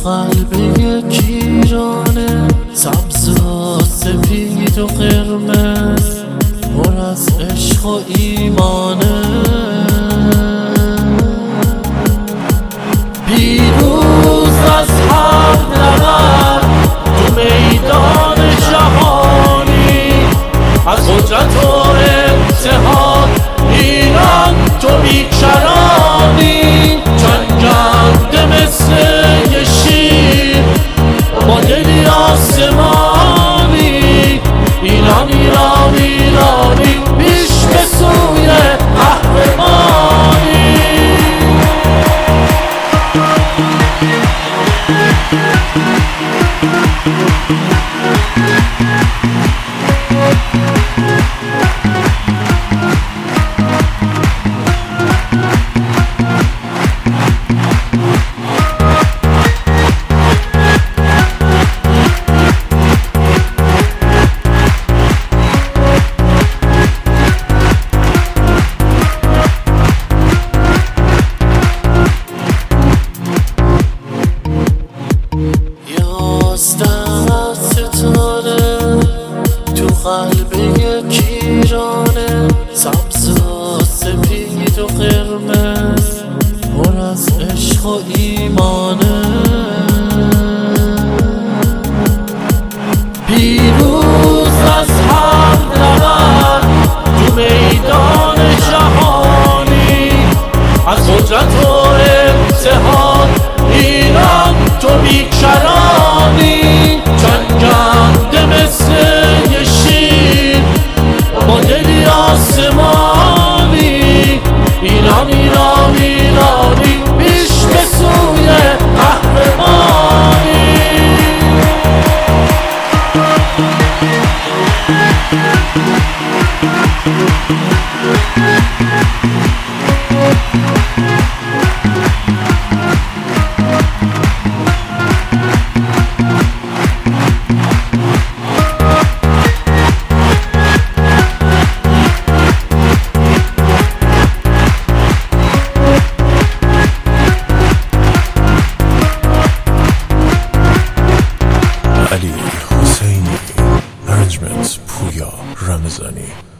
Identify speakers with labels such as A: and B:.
A: قلب یک ایرانه، سبز و سپید و قرمز، پر از عشق و ایمانه. پیروز از هر نبرد تو میدان جهانی، از قدرت و اتحاد ایران تو بیکرانی. جنگنده مثل یه شیر با دلی آسمانی، ایران ایران ایرانی، پیش به سوی قهرمانی. تو قلب یک ایرانه، سبز و سپید و قرمز، پر از عشق و ایمانه. پیروز از هر نبرد تو میدان جهانی، از قدرت و اتحاد ایران تو بیکرانی. جنگنده مثل یه شیر با دلی آسمانی، ایران ایران ایرانی، پیش به سوی قهرمانی.
B: علی حسینی، ارنجمنت پویا رمضانی.